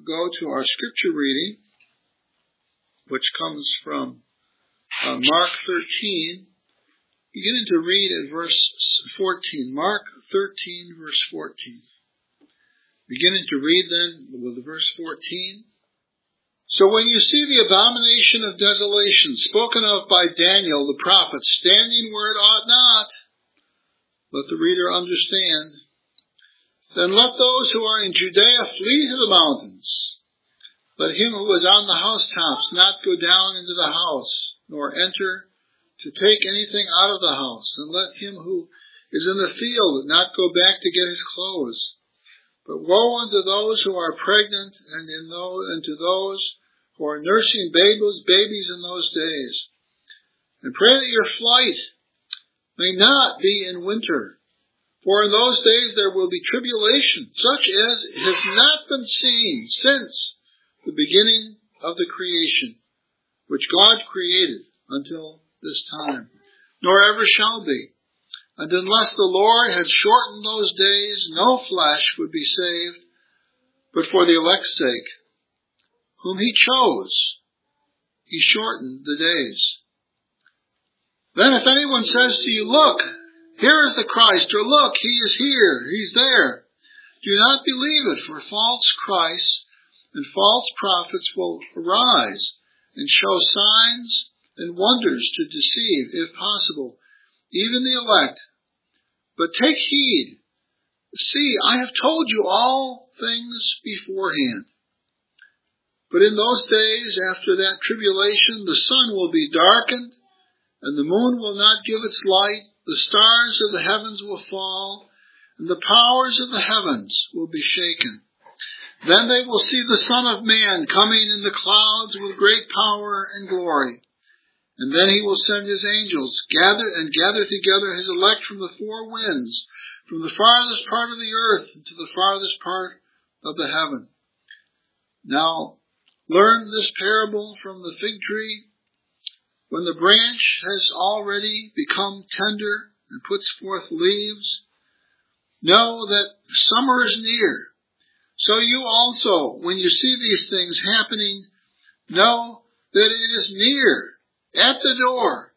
go to our scripture reading, which comes from Mark 13, beginning to read at verse 14. Mark 13, verse 14. Beginning to read then with verse 14. So when you see the abomination of desolation spoken of by Daniel the prophet standing where it ought not, let the reader understand, then let those who are in Judea flee to the mountains. Let him who is on the housetops not go down into the house, nor enter to take anything out of the house. And let him who is in the field not go back to get his clothes. But woe unto those who are pregnant and to those who are nursing babies in those days. And pray that your flight may not be in winter. For in those days there will be tribulation, such as has not been seen since the beginning of the creation, which God created until this time, nor ever shall be. And unless the Lord had shortened those days, no flesh would be saved, but for the elect's sake, whom he chose, he shortened the days. Then if anyone says to you, look, here is the Christ, or look, he is here, he's there, do not believe it, for false Christs and false prophets will arise and show signs and wonders to deceive, if possible, even the elect. But take heed. See, I have told you all things beforehand. But in those days, after that tribulation, the sun will be darkened, and the moon will not give its light, the stars of the heavens will fall, and the powers of the heavens will be shaken. Then they will see the Son of Man coming in the clouds with great power and glory. And then he will send his angels, gather together his elect from the four winds, from the farthest part of the earth to the farthest part of the heaven. Now, learn this parable from the fig tree. When the branch has already become tender and puts forth leaves, know that summer is near. So you also, when you see these things happening, know that it is near, at the door.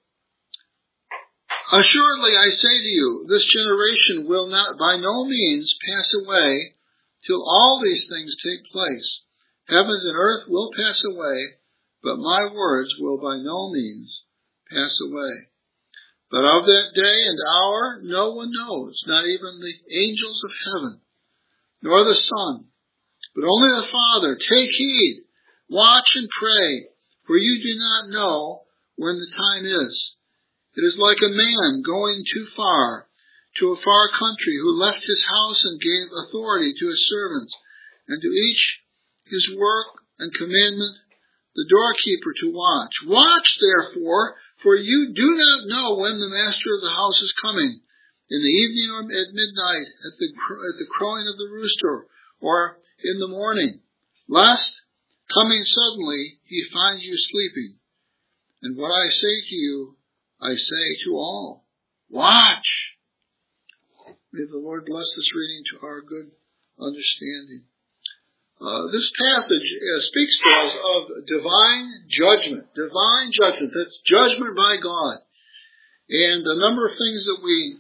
Assuredly, I say to you, this generation will not by no means pass away till all these things take place. Heavens and earth will pass away, but my words will by no means pass away. But of that day and hour no one knows, not even the angels of heaven, nor the Son, but only the Father. Take heed, watch and pray, for you do not know when the time is. It is like a man going too far to a far country, who left his house and gave authority to his servants, and to each his work and commandment, the doorkeeper to watch. Watch, therefore, for you do not know when the master of the house is coming, in the evening or at midnight, at the crowing of the rooster, or in the morning, lest, coming suddenly, he find you sleeping. And what I say to you, I say to all, watch. May the Lord bless this reading to our good understanding. This passage speaks to us of divine judgment. Divine judgment. That's judgment by God. And a number of things that we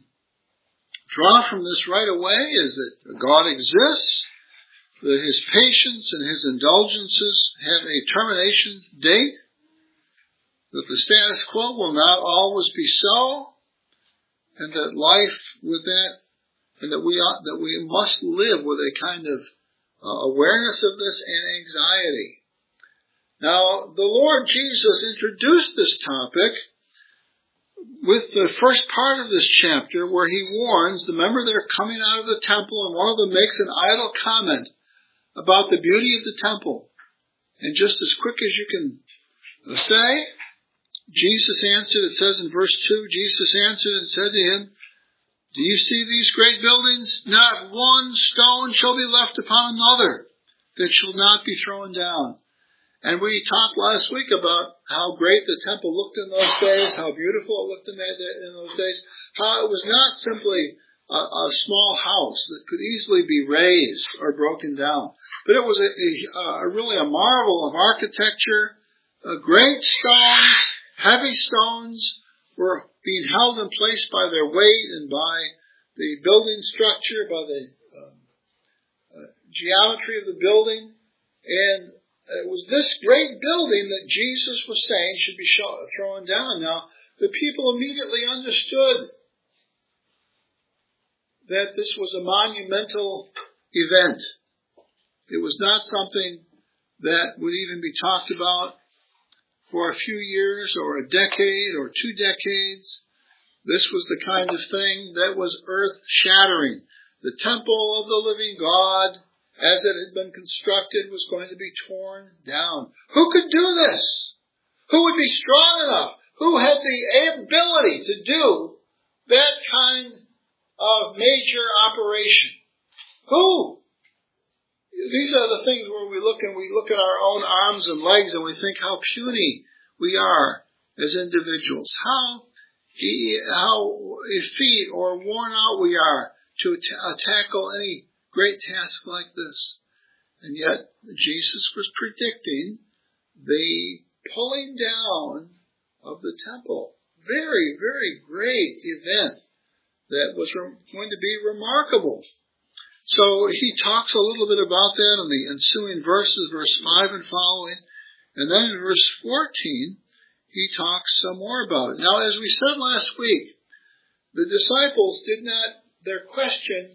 draw from this right away is that God exists, that his patience and his indulgences have a termination date, that the status quo will not always be so, and that life with that, and that we must live with a kind of awareness of this and anxiety. Now, the Lord Jesus introduced this topic with the first part of this chapter, where he warns, remember they're coming out of the temple, and one of them makes an idle comment about the beauty of the temple. And just as quick as you can say, Jesus answered, it says in verse 2, Jesus answered and said to him, do you see these great buildings? Not one stone shall be left upon another that shall not be thrown down. And we talked last week about how great the temple looked in those days, how beautiful it looked in those days, how it was not simply a small house that could easily be razed or broken down. But it was really a marvel of architecture. Great stones, heavy stones were being held in place by their weight and by the building structure, by the geometry of the building. And it was this great building that Jesus was saying should be thrown down. Now, the people immediately understood that this was a monumental event. It was not something that would even be talked about for a few years or a decade or 2 decades. This was the kind of thing that was earth-shattering. The temple of the living God, as it had been constructed, was going to be torn down. Who could do this? Who would be strong enough? Who had the ability to do that kind of major operation? Who? These are the things where we look at our own arms and legs and we think how puny we are as individuals. How effete or worn out we are to tackle any great task like this. And yet, Jesus was predicting the pulling down of the temple. Very, very great event that was going to be remarkable. So he talks a little bit about that in the ensuing verses, verse 5 and following. And then in verse 14, he talks some more about it. Now, as we said last week, the disciples did not, their question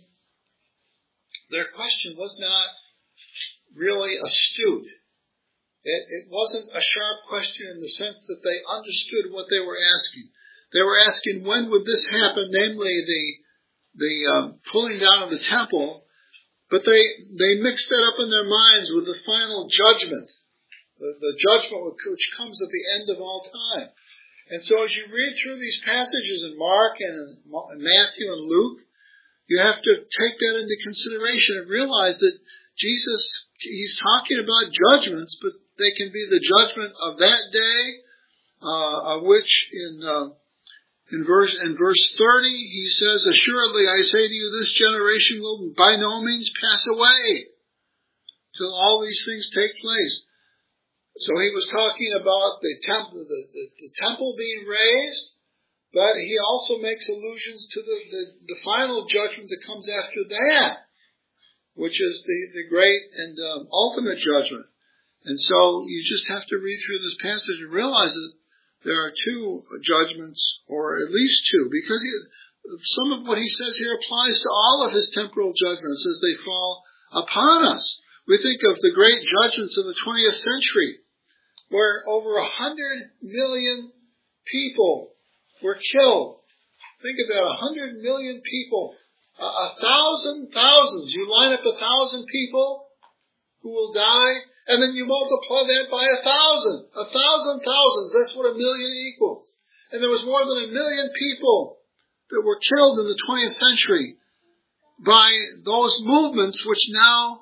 was not really astute. It wasn't a sharp question in the sense that they understood what they were asking. They were asking, when would this happen, namely the pulling down of the temple, but they mixed that up in their minds with the final judgment, the judgment which comes at the end of all time. And so as you read through these passages in Mark and in Matthew and Luke, you have to take that into consideration and realize that Jesus, he's talking about judgments, but they can be the judgment of that day, of which in verse 30, he says, assuredly I say to you, this generation will by no means pass away till all these things take place. So he was talking about the temple being raised, but he also makes allusions to the final judgment that comes after that, which is the great and ultimate judgment. And so you just have to read through this passage and realize that there are 2 judgments, or at least 2, because some of what he says here applies to all of his temporal judgments as they fall upon us. We think of the great judgments of the 20th century, where over 100 million people were killed. Think of that, 100 million people. 1,000 thousands. You line up 1,000 people who will die, and then you multiply that by 1,000. 1,000 thousands, that's what 1 million equals. And there was more than 1 million people that were killed in the 20th century by those movements which now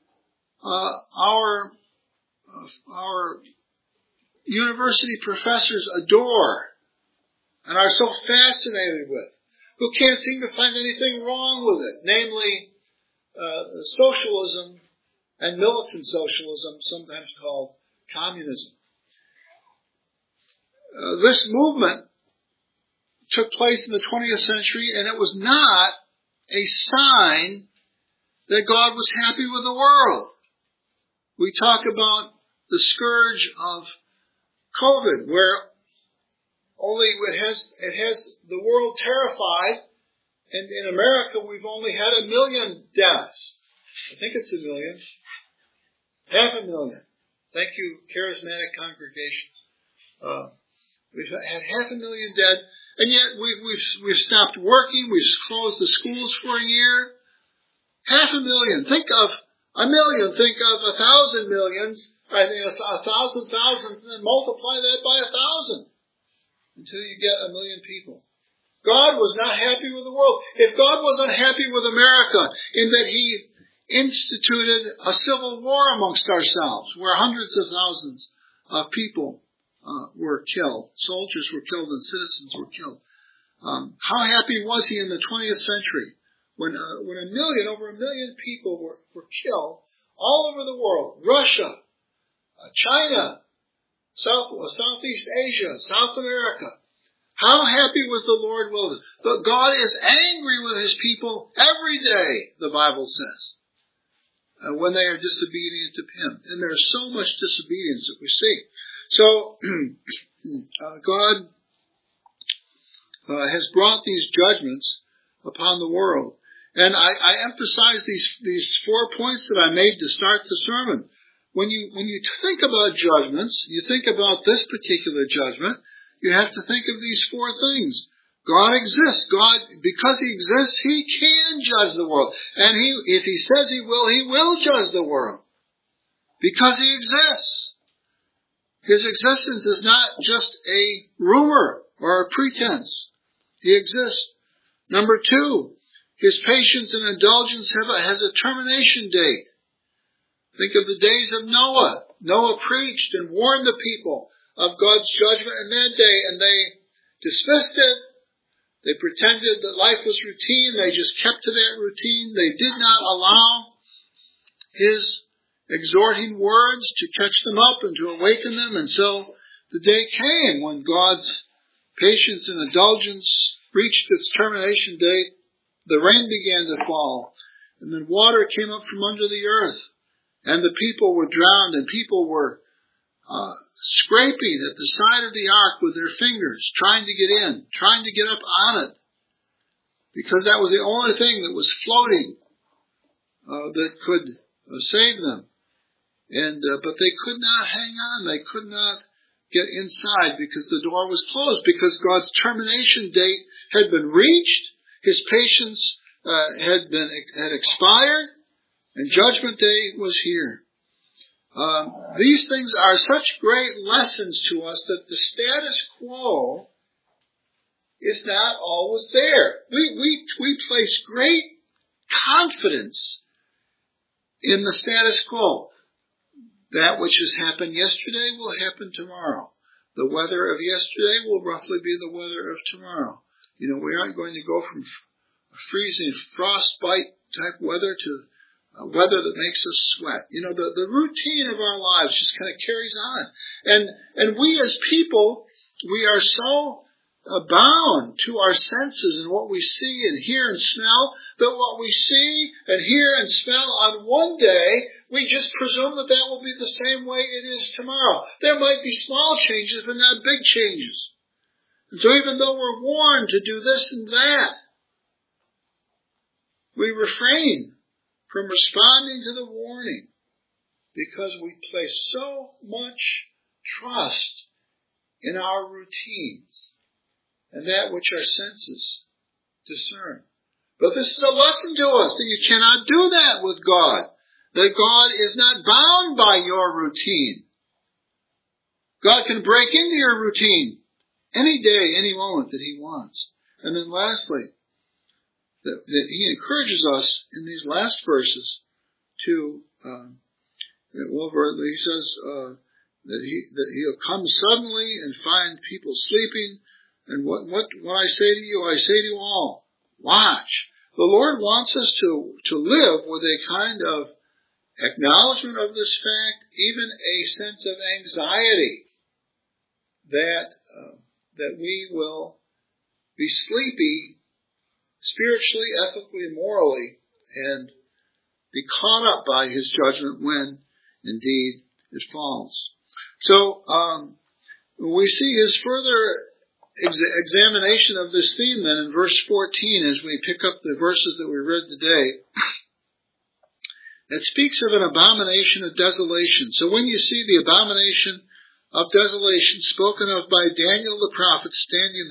our university professors adore and are so fascinated with, who can't seem to find anything wrong with it, namely socialism and militant socialism, sometimes called communism. This movement took place in the 20th century, and it was not a sign that God was happy with the world. We talk about the scourge of COVID, where only it has the world terrified, and in America we've only had 1 million deaths. I think it's 1 million. 500,000. Thank you, charismatic congregation. We've had 500,000 dead, and yet we've stopped working. We've closed the schools for a year. 500,000. Think of 1 million. Think of 1,000 millions. I think 1,000 thousands, and then multiply that by 1,000 until you get 1 million people. God was not happy with the world. If God wasn't happy with America in that he instituted a civil war amongst ourselves where hundreds of thousands of people were killed, soldiers were killed and citizens were killed, how happy was he in the 20th century when over a million people were killed all over the world, Russia, China, Southeast Asia, South America. How happy was the Lord with us? But God is angry with His people every day, the Bible says, when they are disobedient to Him. And there's so much disobedience that we see. So, God has brought these judgments upon the world. And I emphasize these 4 points that I made to start the sermon. When you think about judgments, you think about this particular judgment, you have to think of these 4 things. God exists. God, because He exists, He can judge the world. And if He says He will judge the world. Because He exists. His existence is not just a rumor or a pretense. He exists. Number 2, His patience and indulgence has a termination date. Think of the days of Noah. Noah preached and warned the people of God's judgment in that day, and they dismissed it. They pretended that life was routine. They just kept to that routine. They did not allow His exhorting words to catch them up and to awaken them. And so the day came when God's patience and indulgence reached its termination date. The rain began to fall, and then water came up from under the earth, and the people were drowned, and people were scraping at the side of the ark with their fingers, trying to get in, trying to get up on it, because that was the only thing that was floating that could save them. But they could not hang on. They could not get inside because the door was closed, because God's termination date had been reached. His patience had expired, and Judgment Day was here. These things are such great lessons to us that the status quo is not always there. We place great confidence in the status quo. That which has happened yesterday will happen tomorrow. The weather of yesterday will roughly be the weather of tomorrow. We aren't going to go from freezing frostbite type weather to weather that makes us sweat. The routine of our lives just kind of carries on. And we as people, we are so bound to our senses and what we see and hear and smell, that what we see and hear and smell on one day, we just presume that will be the same way it is tomorrow. There might be small changes, but not big changes. And so even though we're warned to do this and that, we refrain from responding to the warning because we place so much trust in our routines and that which our senses discern. But this is a lesson to us that you cannot do that with God. That God is not bound by your routine. God can break into your routine any day, any moment that He wants. And then lastly, that He encourages us in these last verses to, he says that He'll come suddenly and find people sleeping. And what I say to you, I say to you all, watch. The Lord wants us to live with a kind of acknowledgement of this fact, even a sense of anxiety that we will be sleepy spiritually, ethically, morally, and be caught up by His judgment when, indeed, it falls. So, we see His further examination of this theme then in verse 14 as we pick up the verses that we read today. It speaks of an abomination of desolation. So when you see the abomination of desolation spoken of by Daniel the prophet standing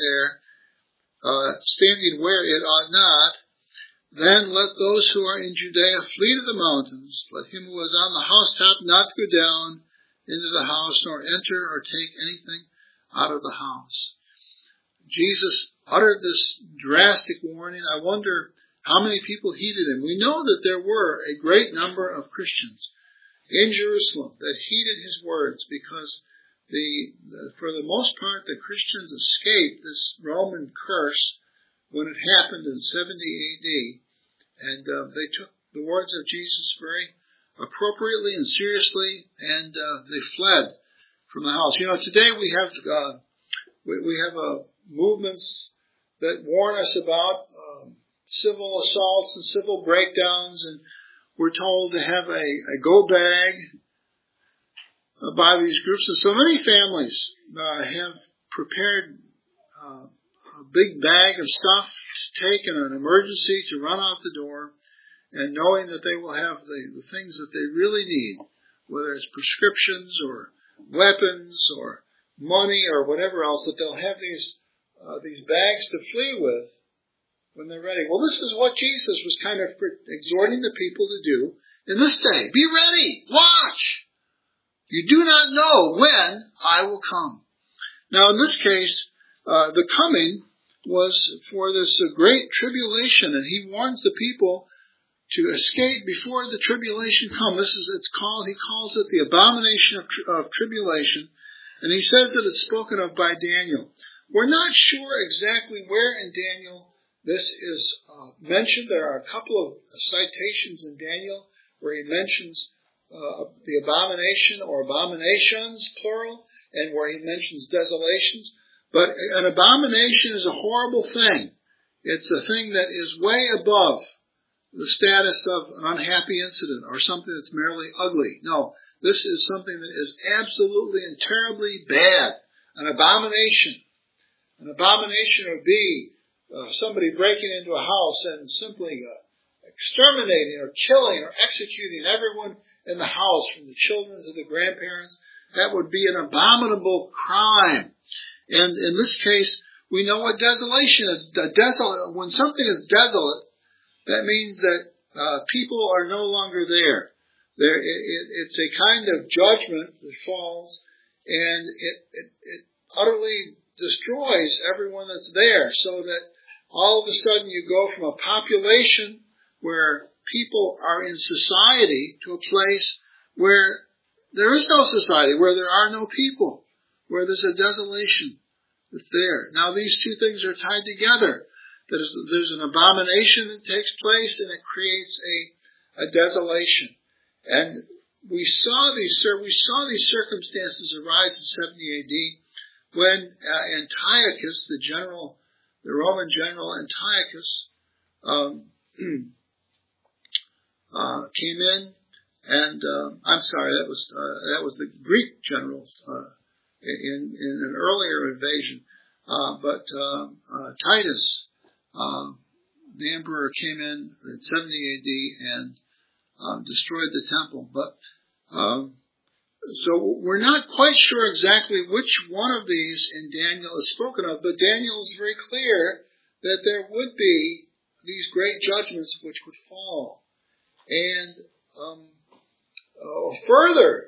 where it ought not, then let those who are in Judea flee to the mountains. Let him who is on the housetop not go down into the house, nor enter or take anything out of the house. Jesus uttered this drastic warning. I wonder how many people heeded Him. We know that there were a great number of Christians in Jerusalem that heeded His words because for the most part, the Christians escaped this Roman curse when it happened in 70 AD. And they took the words of Jesus very appropriately and seriously, and they fled from the house. You know, today we have movements that warn us about civil assaults and civil breakdowns, and we're told to have a go bag by these groups. And so many families have prepared a big bag of stuff to take in an emergency to run out the door, and knowing that they will have the things that they really need, whether it's prescriptions or weapons or money or whatever else, that they'll have these bags to flee with when they're ready. Well, this is what Jesus was kind of exhorting the people to do in this day. Be ready. Watch. You do not know when I will come. Now, in this case, the coming was for this great tribulation, and he warns the people to escape before the tribulation come. He calls it the abomination of tribulation, and he says that it's spoken of by Daniel. We're not sure exactly where in Daniel this is mentioned. There are a couple of citations in Daniel where he mentions the abomination or abominations, plural, and where he mentions desolations. But an abomination is a horrible thing. It's a thing that is way above the status of an unhappy incident or something that's merely ugly. No, this is something that is absolutely and terribly bad. An abomination. An abomination would be somebody breaking into a house and simply exterminating or killing or executing everyone in the house, from the children to the grandparents. That would be an abominable crime. And in this case, we know what desolation is. When something is desolate, that means that people are no longer there. It's a kind of judgment that falls, and it utterly destroys everyone that's there, so that all of a sudden you go from a population where people are in society to a place where there is no society, where there are no people, where there's a desolation that's there. Now these two things are tied together. There's an abomination that takes place, and it creates a desolation. And we saw these circumstances arise in 70 A.D. when Antiochus, the Roman general Antiochus, came in, and that was the Greek general in an earlier invasion. But Titus, the emperor, came in 70 A.D. and destroyed the temple. But so we're not quite sure exactly which one of these in Daniel is spoken of, but Daniel is very clear that there would be these great judgments which would fall. And further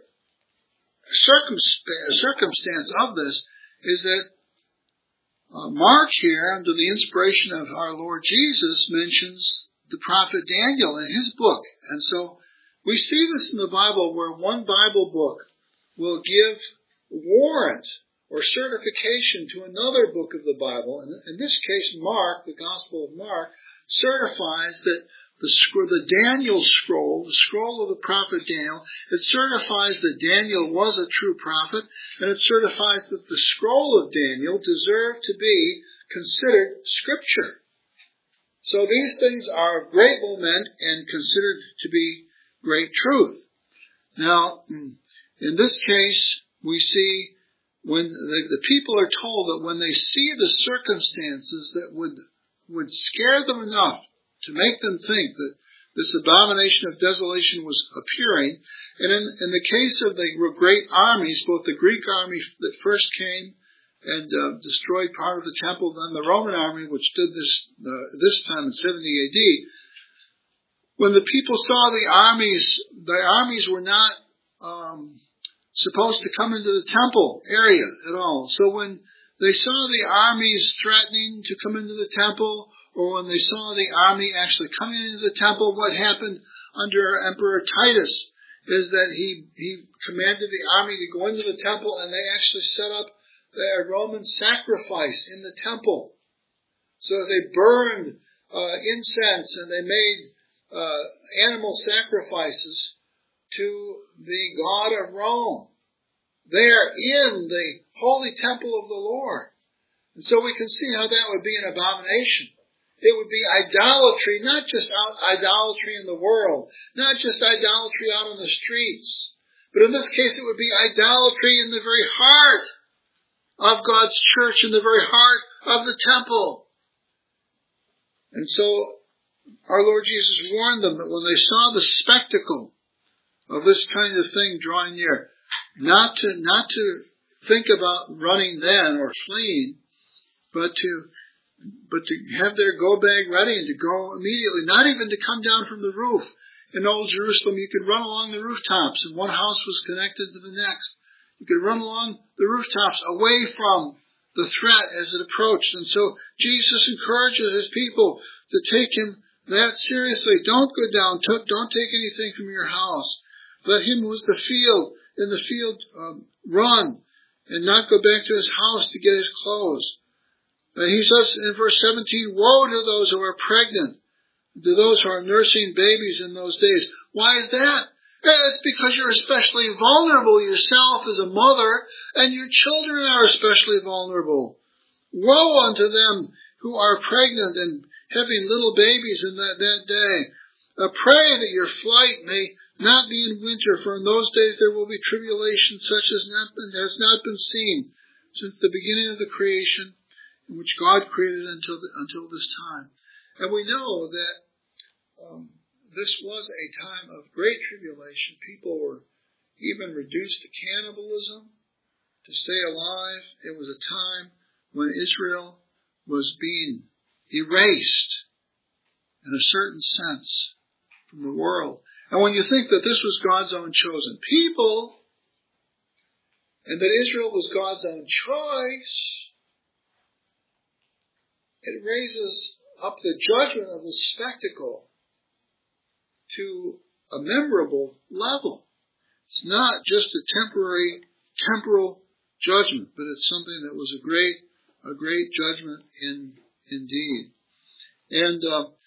circumstance of this is that Mark here, under the inspiration of our Lord Jesus, mentions the prophet Daniel in his book. And so we see this in the Bible, where one Bible book will give warrant or certification to another book of the Bible. And in this case, Mark, the Gospel of Mark, certifies that the Daniel scroll, the scroll of the prophet Daniel, it certifies that Daniel was a true prophet, and it certifies that the scroll of Daniel deserved to be considered scripture. So these things are of great moment and considered to be great truth. Now, in this case, we see when the people are told that when they see the circumstances that would scare them enough to make them think that this abomination of desolation was appearing. And in the case of the great armies, both the Greek army that first came and destroyed part of the temple, then the Roman army, which did this time in 70 A.D., when the people saw the armies were not supposed to come into the temple area at all. So when they saw the armies threatening to come into the temple, or when they saw the army actually coming into the temple, what happened under Emperor Titus is that he commanded the army to go into the temple, and they actually set up their Roman sacrifice in the temple. So they burned incense, and they made animal sacrifices to the god of Rome, there in the holy temple of the Lord. And so we can see how that would be an abomination. It would be idolatry, not just idolatry in the world, not just idolatry out on the streets, but in this case it would be idolatry in the very heart of God's church, in the very heart of the temple. And so our Lord Jesus warned them that when they saw the spectacle of this kind of thing drawing near, not to think about running then or fleeing, but to have their go bag ready and to go immediately, not even to come down from the roof. In Old Jerusalem, you could run along the rooftops, and one house was connected to the next. You could run along the rooftops away from the threat as it approached. And so Jesus encourages his people to take him that seriously. Don't go down. Don't take anything from your house. Let him who is in the field run and not go back to his house to get his clothes. He says in verse 17, woe to those who are pregnant, to those who are nursing babies in those days. Why is that? It's because you're especially vulnerable yourself as a mother, and your children are especially vulnerable. Woe unto them who are pregnant and having little babies in that day. Pray that your flight may not be in winter, for in those days there will be tribulation such as has not been seen since the beginning of the creation, in which God created until this time. And we know that this was a time of great tribulation. People were even reduced to cannibalism to stay alive. It was a time when Israel was being erased in a certain sense from the world. And when you think that this was God's own chosen people, and that Israel was God's own choice, it raises up the judgment of the spectacle to a memorable level. It's not just a temporal judgment, but it's something that was a great judgment indeed. And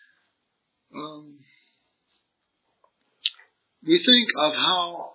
we think of how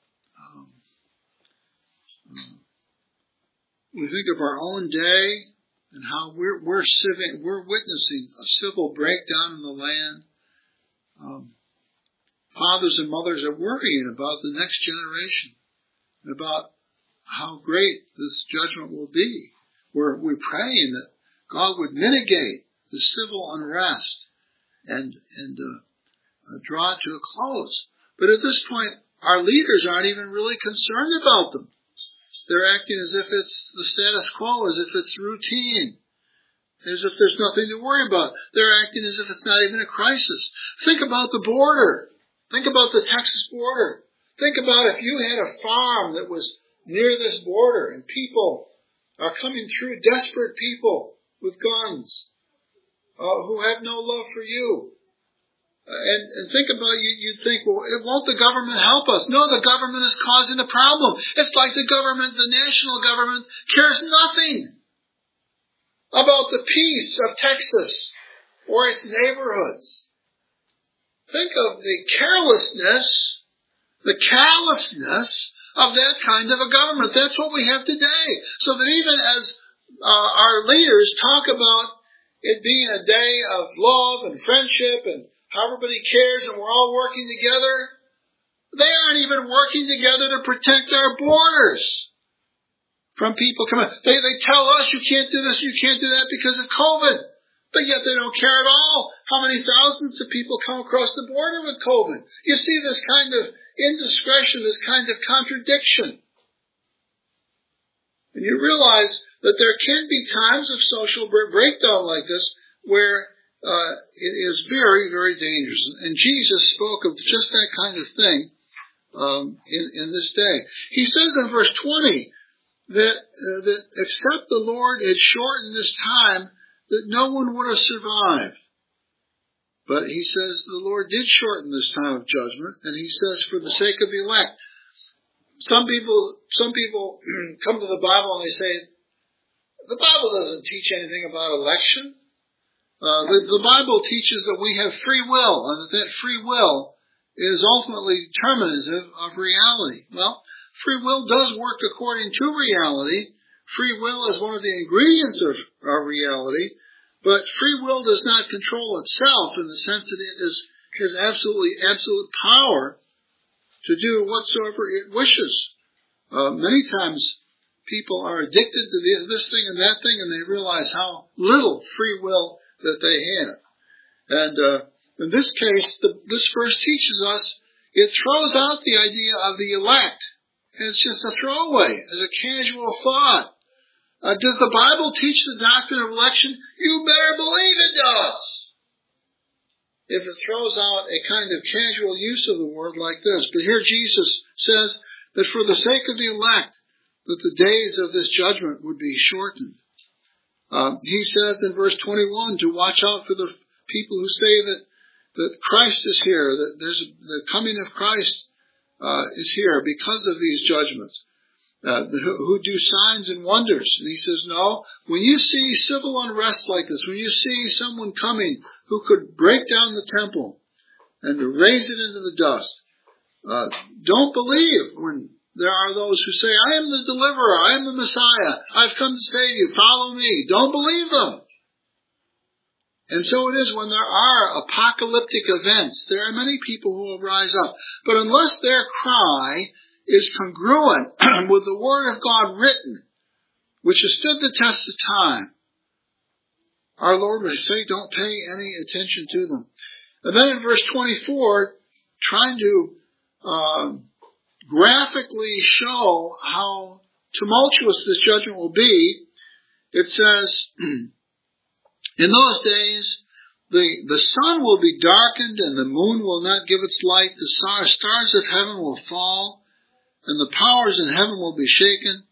we think of our own day and how we're witnessing a civil breakdown in the land. Fathers and mothers are worrying about the next generation and about how great this judgment will be. We're praying that God would mitigate the civil unrest and draw it to a close. But at this point, our leaders aren't even really concerned about them. They're acting as if it's the status quo, as if it's routine, as if there's nothing to worry about. They're acting as if it's not even a crisis. Think about the border. Think about the Texas border. Think about if you had a farm that was near this border and people are coming through, desperate people with guns who have no love for you. And think about, you'd think, well, won't the government help us? No, the government is causing the problem. It's like the national government cares nothing about the peace of Texas or its neighborhoods. Think of the carelessness, the callousness of that kind of a government. That's what we have today. So that even as our leaders talk about it being a day of love and friendship and how everybody cares and we're all working together, they aren't even working together to protect our borders from people coming. They tell us you can't do this, you can't do that because of COVID. But yet they don't care at all how many thousands of people come across the border with COVID. You see this kind of indiscretion, this kind of contradiction. And you realize that there can be times of social breakdown like this where it is very, very dangerous. And Jesus spoke of just that kind of thing in this day. He says in verse 20 that except the Lord had shortened this time, that no one would have survived. But he says the Lord did shorten this time of judgment, and he says for the sake of the elect. Some people come to the Bible and they say, the Bible doesn't teach anything about election. The Bible teaches that we have free will, and that free will is ultimately determinative of reality. Well, free will does work according to reality. Free will is one of the ingredients of reality, but free will does not control itself in the sense that it has absolute power to do whatsoever it wishes. Many times people are addicted to this thing and that thing, and they realize how little free will that they have. And in this case, this verse teaches us, it throws out the idea of the elect. It's just a throwaway, as a casual thought. Does the Bible teach the doctrine of election? You better believe it does. If it throws out a kind of casual use of the word like this. But here Jesus says that for the sake of the elect, that the days of this judgment would be shortened. He says in verse 21 to watch out for the people who say that Christ is here, that the coming of Christ is here because of these judgments, who do signs and wonders. And he says, no, when you see civil unrest like this, when you see someone coming who could break down the temple and to raise it into the dust, don't believe when there are those who say, I am the deliverer, I am the Messiah, I've come to save you, follow me. Don't believe them. And so it is when there are apocalyptic events. There are many people who will rise up. But unless their cry is congruent with the Word of God written, which has stood the test of time, our Lord would say, don't pay any attention to them. And then in verse 24, trying to graphically show how tumultuous this judgment will be, it says, in those days, the sun will be darkened and the moon will not give its light. The stars of heaven will fall and the powers in heaven will be shaken.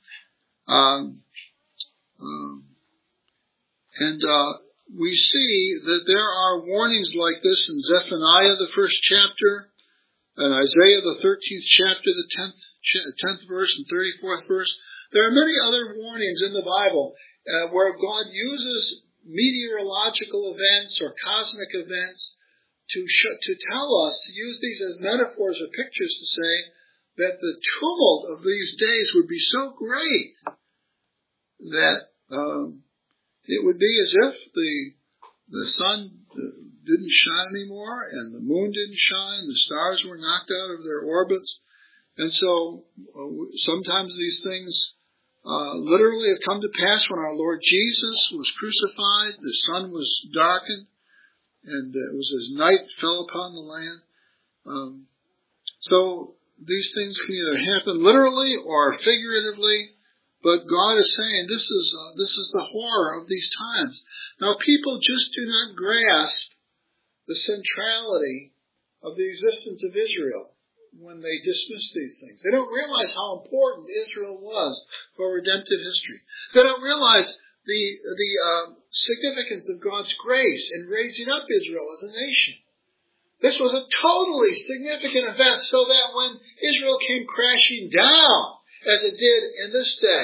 We see that there are warnings like this in Zephaniah, the first chapter, and Isaiah, the 13th chapter, the 10th verse and 34th verse. There are many other warnings in the Bible where God uses meteorological events or cosmic events to tell us, to use these as metaphors or pictures to say that the tumult of these days would be so great that it would be as if the sun didn't shine anymore and the moon didn't shine, the stars were knocked out of their orbits. And so sometimes these things literally have come to pass. When our Lord Jesus was crucified, the sun was darkened, and it was as night fell upon the land. So these things can either happen literally or figuratively, but God is saying this is the horror of these times. Now people just do not grasp the centrality of the existence of Israel when they dismiss these things. They don't realize how important Israel was for redemptive history. They don't realize the significance of God's grace in raising up Israel as a nation. This was a totally significant event, so that when Israel came crashing down, as it did in this day,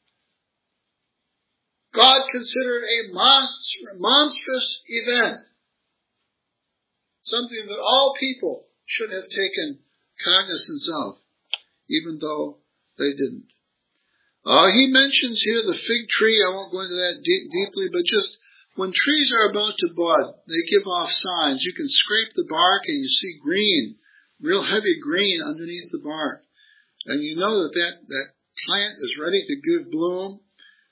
God considered a monstrous event, something that all people should have taken cognizance of, even though they didn't. He mentions here the fig tree. I won't go into that deeply, but just when trees are about to bud, they give off signs. You can scrape the bark and you see green, real heavy green underneath the bark. And you know that plant is ready to give bloom.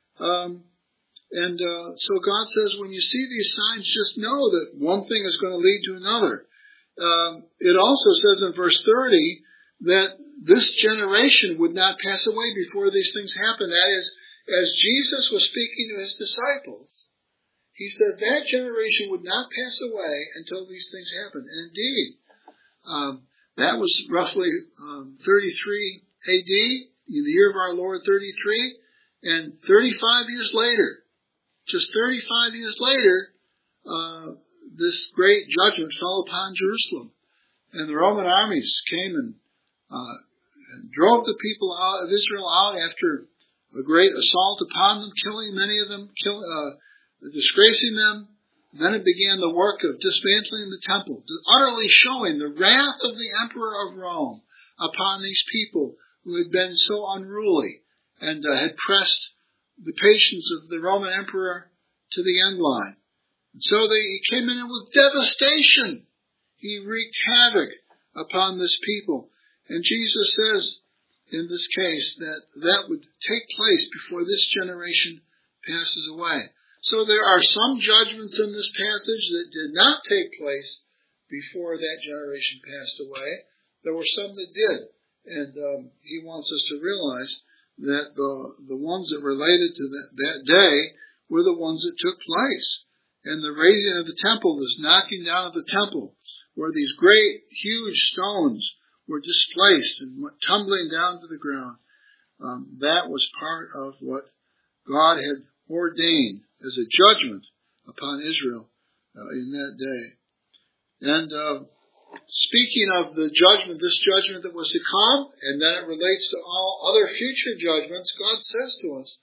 So God says, when you see these signs, just know that one thing is going to lead to another. It also says in verse 30 that this generation would not pass away before these things happen. That is, as Jesus was speaking to his disciples, he says that generation would not pass away until these things happened. And indeed, that was roughly 33 AD, in the year of our Lord 33, and 35 years later, just 35 years later, this great judgment fell upon Jerusalem. And the Roman armies came and drove the people of Israel out after a great assault upon them, killing many of them, disgracing them, Then it began the work of dismantling the temple, utterly showing the wrath of the emperor of Rome upon these people who had been so unruly and had pressed the patience of the Roman emperor to the end line. And so he came in with devastation. He wreaked havoc upon this people. And Jesus says in this case that would take place before this generation passes away. So there are some judgments in this passage that did not take place before that generation passed away. There were some that did. And he wants us to realize that the ones that related to that day were the ones that took place. And the raising of the temple, this knocking down of the temple, where these great, huge stones were displaced and went tumbling down to the ground, that was part of what God had ordained as a judgment upon Israel in that day. And speaking of the judgment, this judgment that was to come, and then it relates to all other future judgments, God says to us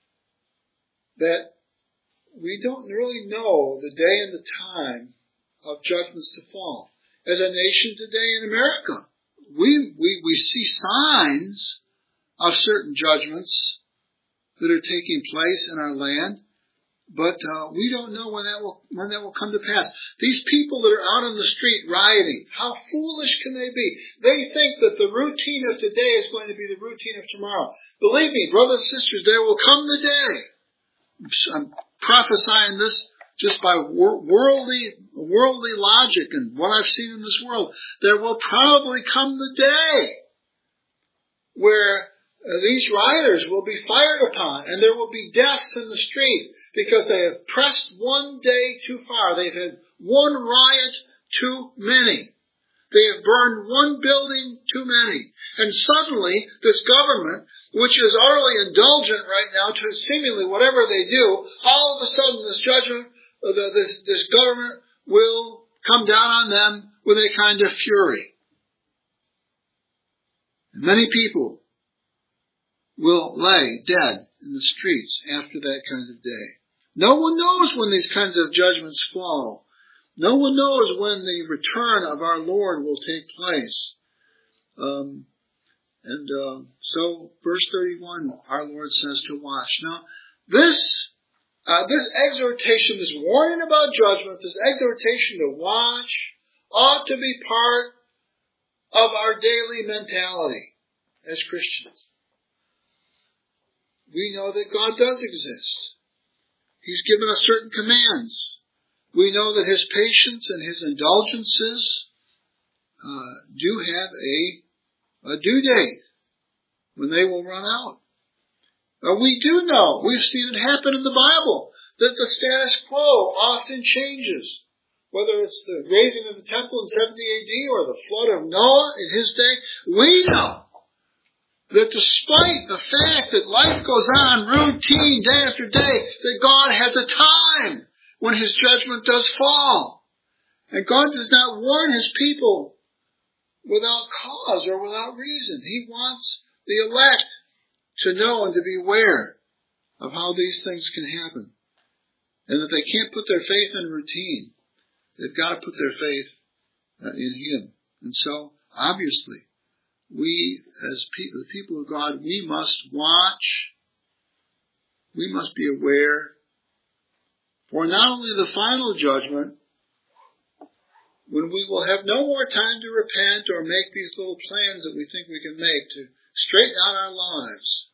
that we don't really know the day and the time of judgments to fall. As a nation today in America, we see signs of certain judgments that are taking place in our land, but we don't know when that will come to pass. These people that are out on the street rioting, how foolish can they be? They think that the routine of today is going to be the routine of tomorrow. Believe me, brothers and sisters, there will come the day. I'm prophesying this just by worldly logic and what I've seen in this world. There will probably come the day where these rioters will be fired upon, and there will be deaths in the street because they have pressed one day too far. They've had one riot too many. They have burned one building too many. And suddenly, this government, which is utterly indulgent right now to seemingly whatever they do, all of a sudden this judgment, this government will come down on them with a kind of fury. And many people will lay dead in the streets after that kind of day. No one knows when these kinds of judgments fall. No one knows when the return of our Lord will take place. So, verse 31, our Lord says to watch. Now, this exhortation, this warning about judgment, this exhortation to watch, ought to be part of our daily mentality as Christians. We know that God does exist. He's given us certain commands. We know that His patience and His indulgences do have a due date when they will run out. We do know, we've seen it happen in the Bible, that the status quo often changes. Whether it's the raising of the temple in 70 AD or the flood of Noah in his day, we know that despite the fact that life goes on routine day after day, that God has a time when His judgment does fall. And God does not warn His people without cause or without reason. He wants the elect to know and to be aware of how these things can happen. And that they can't put their faith in routine. They've got to put their faith in Him. And so, obviously, we, as the people of God, we must watch. We must be aware. For not only the final judgment, when we will have no more time to repent or make these little plans that we think we can make to straighten out our lives,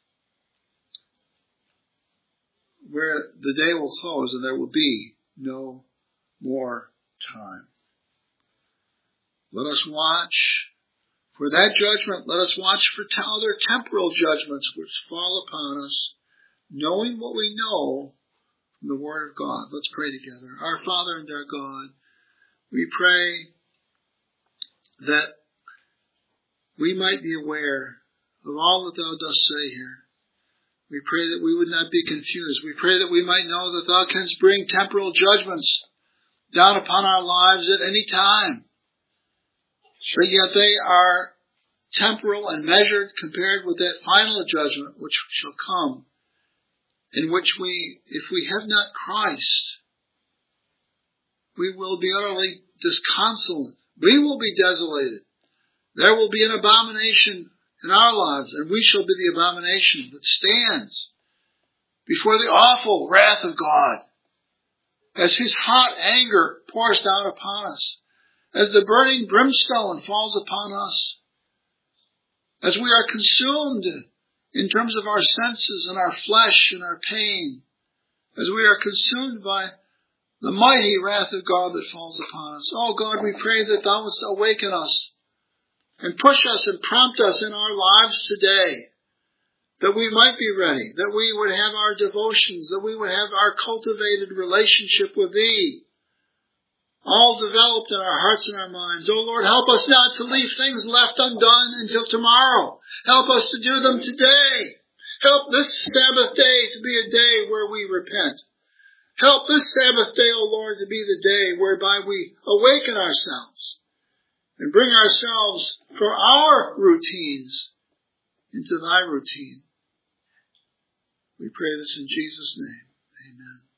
where the day will close and there will be no more time. Let us watch for that judgment. Let us watch for other temporal judgments which fall upon us, knowing what we know from the Word of God. Let's pray together. Our Father and our God, we pray that we might be aware of all that Thou dost say here. We pray that we would not be confused. We pray that we might know that Thou canst bring temporal judgments down upon our lives at any time. But yet they are temporal and measured compared with that final judgment which shall come, in which we, if we have not Christ, We will be utterly disconsolate. We will be desolated. There will be an abomination in our lives, and we shall be the abomination that stands before the awful wrath of God, as His hot anger pours down upon us, as the burning brimstone falls upon us, as we are consumed in terms of our senses and our flesh and our pain, as we are consumed by the mighty wrath of God that falls upon us. Oh God, we pray that Thou wouldst awaken us and push us and prompt us in our lives today, that we might be ready, that we would have our devotions, that we would have our cultivated relationship with Thee, all developed in our hearts and our minds. Oh Lord, help us not to leave things left undone until tomorrow. Help us to do them today. Help this Sabbath day to be a day where we repent. Help this Sabbath day, O Lord, to be the day whereby we awaken ourselves and bring ourselves from our routines into Thy routine. We pray this in Jesus' name. Amen.